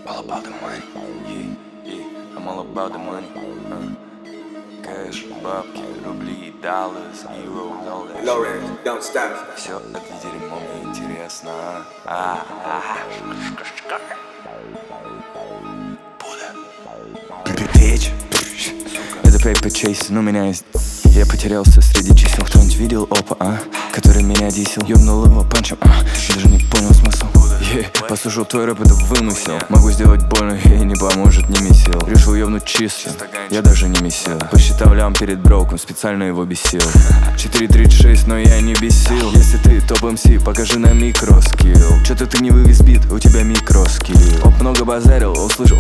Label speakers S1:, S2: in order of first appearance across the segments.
S1: All about the money, I'm all about the money. Кэш, бабки, рубли, dollars, euros, all that.
S2: Lowrider, don't stop.
S1: Все это дерьмо мне интересно. Печь. Это paper chase, но меня есть. Я потерялся среди чисел. Кто-нибудь видел опа, который меня дисел? Ёбнул его панчем, даже не понял смысл. Послушал твой рэп, это вымысел. Могу сделать больно, и не поможет ни месил. Решил ёбнуть чисто, я даже не месил. Посчитал лям перед броком, специально его бесил. 4.36, но я не бесил. Если ты топ МС, покажи на микроскилл. Чё-то ты не вывез бит, у тебя микроскилл. Оп, много базарил, услышал.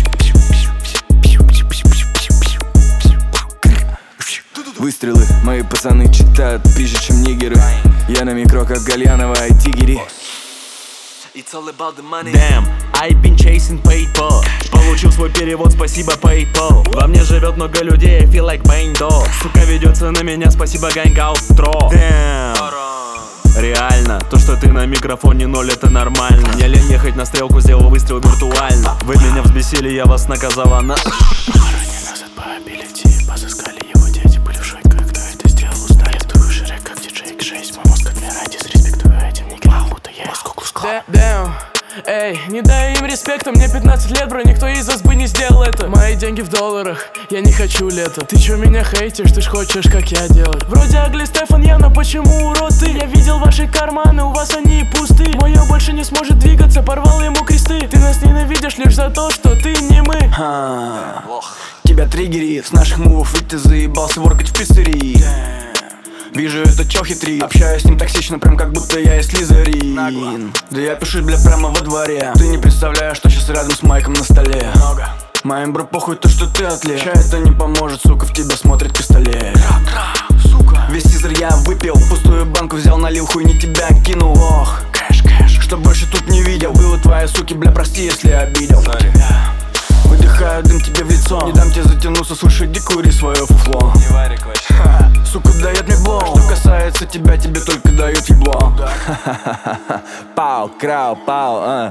S1: Выстрелы, мои пацаны читают пизже, чем нигеры. Я на микро, как Гальянова и Тигери.
S3: It's all about the money. Damn, I've been chasing paper. Получил свой перевод, спасибо PayPal. Во мне живет много людей, I feel like Бэйндо. Сука ведется на меня, спасибо Гангаутро. Damn. Реально, то, что ты на микрофоне ноль, это нормально. Не лень ехать на стрелку, сделал выстрел виртуально. Вы меня взбесили, я вас наказала на...
S4: Назад по абилити, позыскали его дети, были в шоке, кто это сделал, узнали. Тую Шрек, как диджей К6, мой мозг как Мирадис, респектую этим нигерам, будто я из Куклус-Клана.
S5: Damn. Эй, не дай им респекта, мне 15 лет, бро, никто из вас бы не сделал это. Мои деньги в долларах, я не хочу лето. Ты чё меня хейтишь, ты ж хочешь, как я делать. Вроде Агли Стефан, но почему урод ты? Я видел ваши карманы, у вас они пусты. Моё больше не сможет двигаться, порвал ему кресты. Ты нас ненавидишь лишь за то, что ты не мы.
S6: Тебя триггерит, с наших мувов ведь ты заебался воркать в пиццерии. Вижу, это чё хитрит. Общаюсь с ним токсично, прям как будто я и Слизерин. Да я пишу, бля, прямо во дворе. Ты не представляешь, что сейчас рядом с майком на столе. Моим бро похуй то, что ты атлет. Ща это не поможет, сука, в тебя смотрит пистолет. Весь тизер я выпил, пустую банку взял, налил, хуй не тебя кинул. Ох, кэш, что больше тут не видел. Было твои суки, бля, прости, если обидел. Выдыхаю дым тебе в лицо. Не дам тебе затянуться, слушай, декури свое фуфло.
S1: Не варик вообще.
S6: Сука дает мне блоу. Что касается тебя, тебе только дают ебло.
S1: Пау, крау, пау,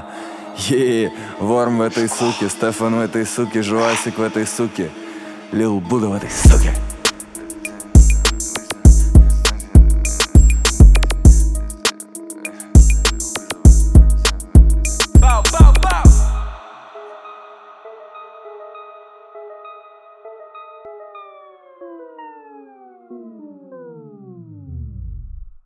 S1: Ворм в этой суке, Стефан в этой суке, Жуасик в этой суке, Лил Буда в этой суке.